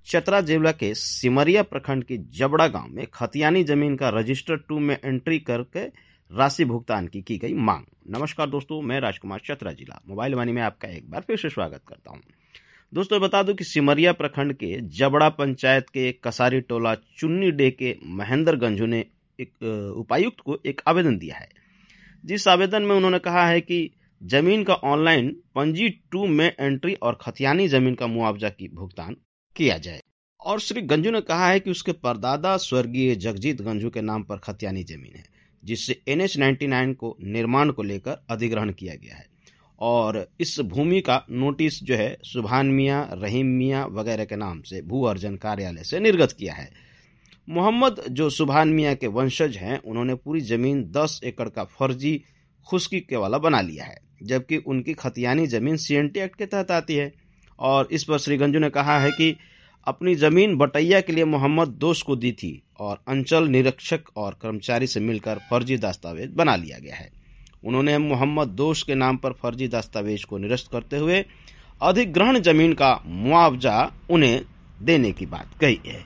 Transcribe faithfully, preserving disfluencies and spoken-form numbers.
चतरा जिला के सिमरिया प्रखंड के जबड़ा गांव में खतियानी जमीन का रजिस्टर टू में एंट्री करके राशि भुगतान की की गई मांग। नमस्कार दोस्तों, मैं राजकुमार चतरा जिला मोबाइल वाणी में आपका एक बार फिर से स्वागत करता हूं। दोस्तों बता दूं कि सिमरिया प्रखंड के जबड़ा पंचायत के कसारी टोला चुन्नी डे के महेंद्र गंजू ने एक उपायुक्त को एक आवेदन दिया है, जिस आवेदन में उन्होंने कहा है कि जमीन का ऑनलाइन पंजी टू में एंट्री और खतियानी जमीन का मुआवजा की भुगतान किया जाए। और श्री गंजू ने कहा है कि उसके परदादा स्वर्गीय जगजीत गंजू के नाम पर खतियानी जमीन है, जिससे एन एच निन्यानवे को निर्माण को लेकर अधिग्रहण किया गया है और इस भूमि का नोटिस जो है सुभान मियाँ, रहीम मियाँ वगैरह के नाम से भू अर्जन कार्यालय से निर्गत किया है। मोहम्मद जो सुभान मियाँ के वंशज हैं, उन्होंने पूरी जमीन दस एकड़ का फर्जी खुशकी के वाला बना लिया है, जबकि उनकी खतियानी जमीन सी एन टी एक्ट के तहत आती है। और इस पर श्री गंजू ने कहा है कि अपनी जमीन बटैया के लिए मोहम्मद दोष को दी थी और अंचल निरीक्षक और कर्मचारी से मिलकर फर्जी दस्तावेज बना लिया गया है। उन्होंने मोहम्मद दोष के नाम पर फर्जी दस्तावेज को निरस्त करते हुए अधिग्रहण जमीन का मुआवजा उन्हें देने की बात कही है।